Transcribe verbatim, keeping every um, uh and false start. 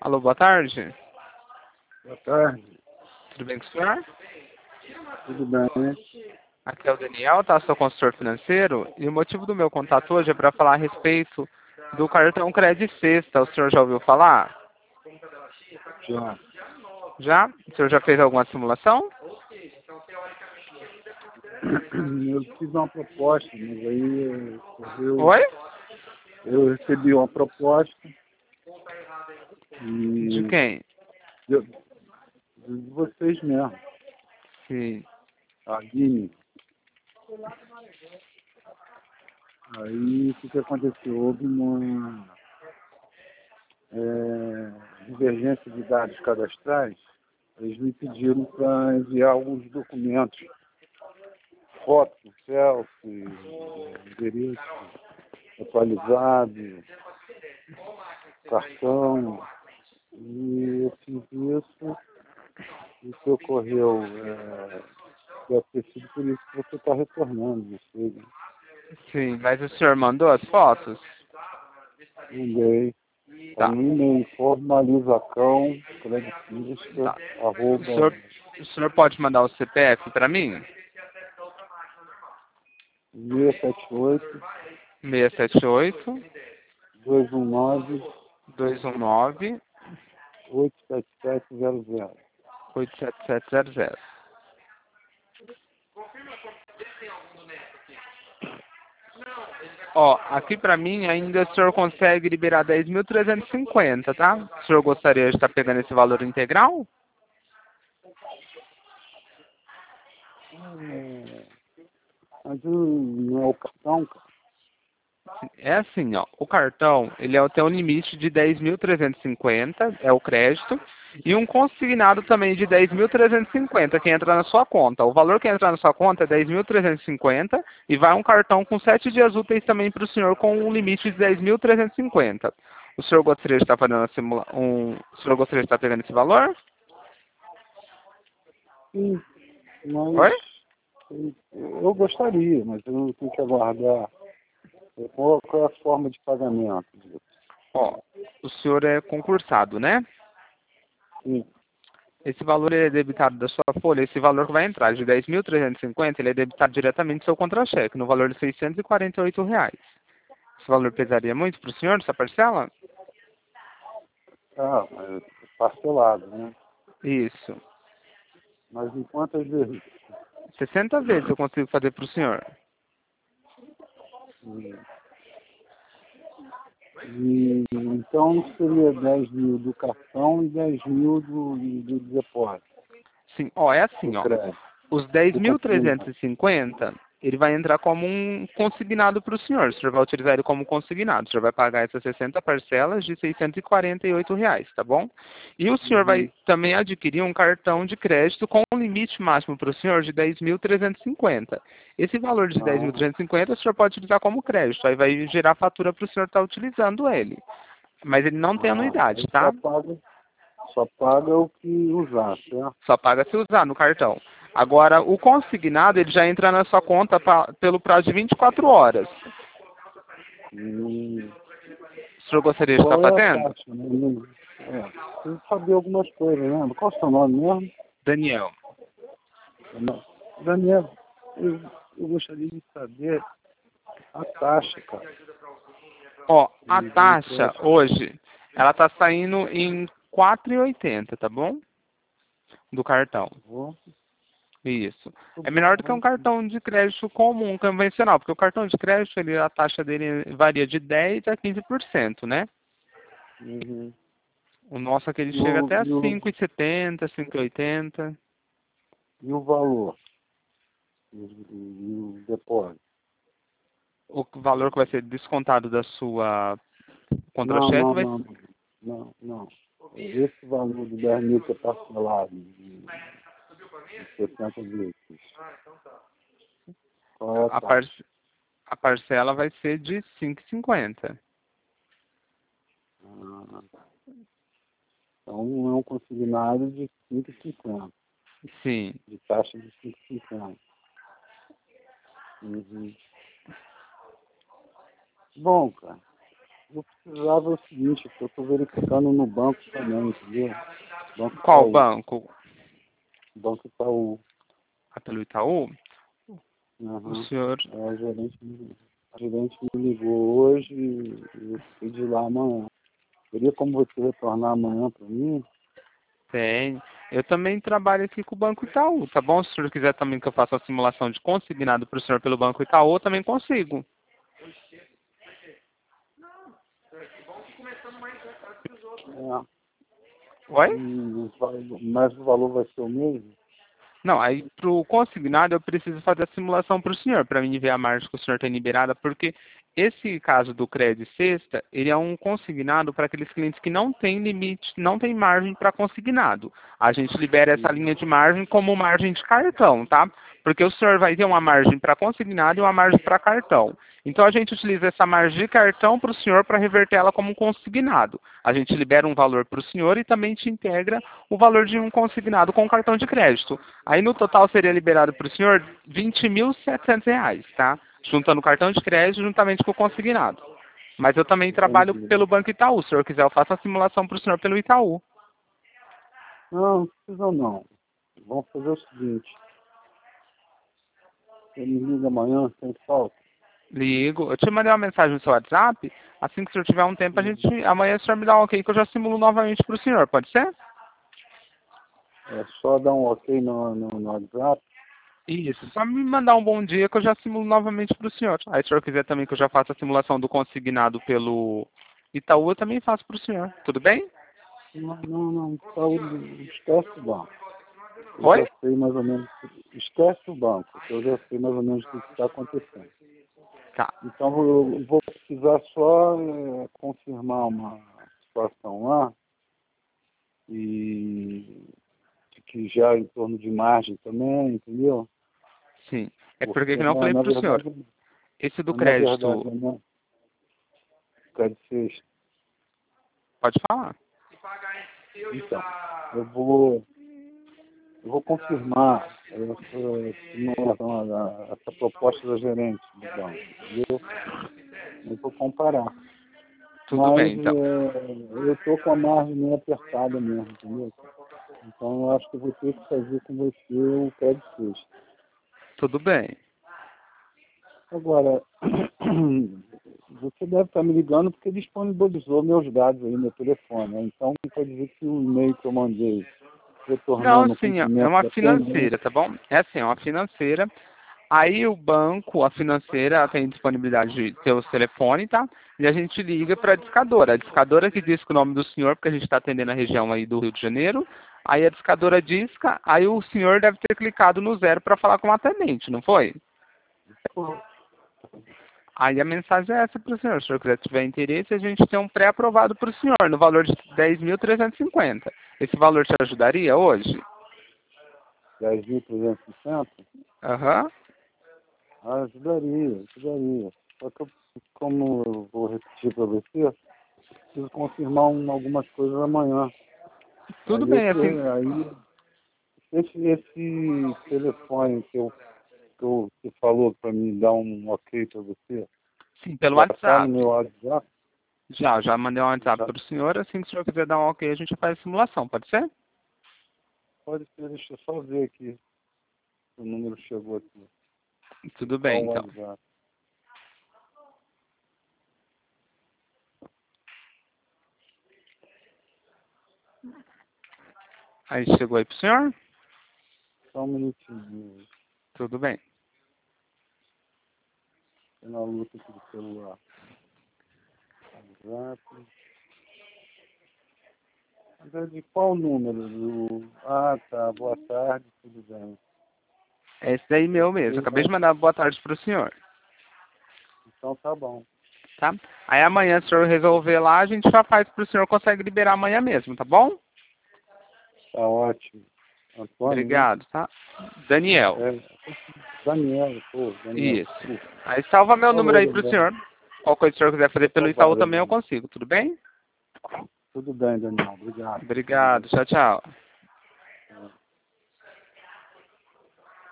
Alô, boa tarde. Boa tarde, Tudo bem com o senhor? tudo bem? Aqui é o Daniel, tá? Sou consultor financeiro. E o motivo do meu contato hoje é para falar a respeito do cartão Crédito Sexta. O senhor já ouviu falar? Já. Já? O senhor já fez alguma simulação? Eu fiz uma proposta, mas aí eu, Oi? eu recebi uma proposta De e quem? eu, de vocês mesmo, Sim. a Guine. Aí o que, que aconteceu? Houve uma é, divergência de dados cadastrais. Eles me pediram para enviar alguns documentos, foto, selfie, endereço atualizado, cartão. E eu fiz isso, e o que ocorreu é, deve ter sido por isso que você está retornando, não sei, né? Sim, mas o senhor mandou as fotos? Mandei. Está Tá. no e-mail formalizacão, credicista, Tá. O arroba, senhor, o senhor pode mandar o C P F para mim? seiscentos e setenta e oito, seis sete oito, dois um nove, dois um nove, oito sete sete zero zero. oito sete sete zero zero. Ó, aqui pra mim ainda o senhor consegue liberar dez mil trezentos e cinquenta, tá? O senhor gostaria de estar pegando esse valor integral? É, mas hum, não é o cartão, cara? É assim, ó, o cartão, ele é- tem um limite de dez mil trezentos e cinquenta, é o crédito, e um consignado também de dez mil trezentos e cinquenta que entra na sua conta. O valor que entra na sua conta é dez mil trezentos e cinquenta e vai um cartão com sete dias úteis também para o senhor com um limite de dez mil trezentos e cinquenta. O senhor gostaria de estar fazendo uma simula um, o senhor gostaria de estar pegando esse valor? Sim, mas Oi? eu, eu gostaria, mas eu tenho que aguardar. Qual, qual é a forma de pagamento disso? Ó, o senhor é concursado, né? Sim. Esse valor ele é debitado da sua folha, esse valor que vai entrar de dez mil trezentos e cinquenta, ele é debitado diretamente do seu contra-cheque, no valor de seiscentos e quarenta e oito reais. Esse valor pesaria muito para o senhor, essa parcela? Ah, mas parcelado, né? Isso. Mas em quantas vezes? sessenta vezes eu consigo fazer para o senhor. Hum. E, então seria dez mil do cartão e dez mil do, do depósito, Sim, ó, é do assim, ó. crédito, Os dez do mil trezentos consignado. e cinquenta, ele vai entrar como um consignado para o senhor. O senhor vai utilizar ele como consignado. O senhor vai pagar essas sessenta parcelas de seiscentos e quarenta e oito reais, tá bom? E o senhor vai Uhum. também adquirir um cartão de crédito com um limite máximo para o senhor de dez mil trezentos e cinquenta. Esse valor de dez mil Ah, trezentos e cinquenta o senhor pode utilizar como crédito. Aí vai gerar fatura para o senhor estar utilizando ele. Mas ele não tem ah, anuidade, aí só tá? paga, só paga o que usar, certo? Só paga se usar no cartão. Agora, o consignado, ele já entra na sua conta pa- pelo prazo de vinte e quatro horas. Hum. O senhor gostaria de estar Qual é a fazendo? taxa? Né? É, preciso saber algumas coisas, né? Qual é o seu nome mesmo? Daniel. Não. Daniel, eu, eu gostaria de saber a taxa, cara, Ó, a de, de taxa empréstimo. hoje, ela está saindo em quatro e oitenta, tá bom? Do cartão. Vou, Isso. tô É melhor do que um bom. cartão de crédito comum, convencional, porque o cartão de crédito, ele, a taxa dele varia de dez a quinze por cento, né? Uhum. O nosso aqui ele E chega o, até e, o, cinco e setenta, cinco e oitenta. e o valor? E, e o depósito? O valor que vai ser descontado da sua Não, contra-cheque não, vai. não, não, não. Esse valor de dez mil que é parcelado de, de sessenta vezes, qual é a A, par, taxa? a parcela vai ser de cinco e cinquenta. Ah, então é um consignado de cinco e cinquenta, Sim. de taxa de cinco e cinquenta. Uhum. Bom, cara, eu precisava o seguinte, que eu estou verificando no banco também, entendeu? Banco Qual Itaú. banco? Banco Itaú. Ah, pelo Itaú? Uhum. O senhor... É, o gerente, me- o gerente me ligou hoje e eu fui de lá amanhã. Teria como você retornar amanhã para mim? Tem. Eu também trabalho aqui com o Banco Itaú, tá bom? Se o senhor quiser também que eu faça a simulação de consignado para o senhor pelo Banco Itaú, eu também consigo. É. Oi? E o val- mas o valor vai ser o mesmo? Não, aí pro consignado eu preciso fazer a simulação para o senhor, para mim ver a margem que o senhor tem liberada, porque esse caso do crédito sexta, ele é um consignado para aqueles clientes que não têm limite, não tem margem para consignado. A gente libera essa linha de margem como margem de cartão, tá? Porque o senhor vai ter uma margem para consignado e uma margem para cartão. Então a gente utiliza essa margem de cartão para o senhor para reverter ela como consignado. A gente libera um valor para o senhor e também te integra o valor de um consignado com cartão de crédito. Aí no total seria liberado para o senhor vinte mil e setecentos reais, tá? Juntando o cartão de crédito juntamente com o consignado. Mas eu também trabalho Entendi. pelo Banco Itaú. Se o senhor quiser, eu faço a simulação para o senhor pelo Itaú. Não, não precisa não. Vamos fazer o seguinte. Você me liga amanhã, sem falta. Ligo. Eu te mandei uma mensagem no seu WhatsApp. Assim que o senhor tiver um tempo, a gente, amanhã o senhor me dá um ok que eu já simulo novamente para o senhor. Pode ser? É só dar um ok no, no, no WhatsApp. Isso. Só me mandar um bom dia que eu já simulo novamente para o senhor. Aí se o senhor quiser também que eu já faça a simulação do consignado pelo Itaú, eu também faço para o senhor. Tudo bem? Não, não, não. Saúde, esquece o banco. Eu Oi? já sei mais ou menos. Esquece o banco, que eu já sei mais ou menos o que está acontecendo. Tá. Então eu vou precisar só é, confirmar uma situação lá e que já em torno de margem também, entendeu? Sim. É porque que Porque não na, falei na para o senhor. verdade, Esse do na verdade, crédito, né? Quer dizer, pode falar. então, eu vou, eu vou confirmar essa, simulação, essa proposta da gerente do banco, entendeu? Eu vou comparar. Tudo Mas bem, então. é, eu estou com a margem meio apertada mesmo, entendeu? Então eu acho que eu vou ter que fazer com você o crédito sexto. Tudo bem. Agora, você deve estar me ligando porque disponibilizou meus dados aí, meu telefone, né? Então quer dizer que o e-mail que eu mandei Não, retornando o sim, é cumprimento uma da financeira, pendência. tá bom? É assim, é uma financeira. Aí o banco, a financeira, tem disponibilidade de ter o telefone, tá? E a gente liga para a discadora. A discadora que diz o nome do senhor, porque a gente está atendendo a região aí do Rio de Janeiro. Aí a discadora disca, aí o senhor deve ter clicado no zero para falar com o atendente, não foi? Aí a mensagem é essa para o senhor. Se o senhor quiser tiver interesse, a gente tem um pré-aprovado para o senhor, no valor de dez mil trezentos e cinquenta. Esse valor te ajudaria hoje? dez mil trezentos e sessenta? Aham. Ah, ajudaria, ajudaria. Só que eu, como eu vou repetir para você, eu preciso confirmar um, algumas coisas amanhã. Tudo Aí, eu, bem, assim. aí esse, esse telefone que eu, que eu que falou para mim dar um ok para você, Sim, pelo já está no meu WhatsApp. WhatsApp? Já, já mandei um WhatsApp Já para o senhor. Assim que o senhor quiser dar um ok, a gente faz a simulação, pode ser? pode ser, deixa eu só ver aqui. O número chegou aqui. Tudo Qual bem, o então. WhatsApp? Aí chegou aí pro senhor? Só um minutinho. Tudo bem. Tô na luta aqui do celular. WhatsApp. Mas de qual número? Do... Ah, tá. Boa tarde, tudo bem. É esse daí meu mesmo. Sim, Acabei de mandar boa tarde pro senhor. então tá bom. Tá? Aí amanhã, se o senhor resolver lá, a gente já faz pro senhor, consegue liberar amanhã mesmo, tá bom? Tá ótimo. Antônio, né? Obrigado, tá? Daniel. É, Daniel, pô, Daniel. Isso. Desculpa. Aí salva meu número Falou, aí pro Daniel. senhor. Qual coisa o senhor quiser fazer Vou pelo salvar, Itaú também eu Daniel. consigo, tudo bem? Tudo bem, Daniel. Obrigado. Obrigado. Tchau, tchau.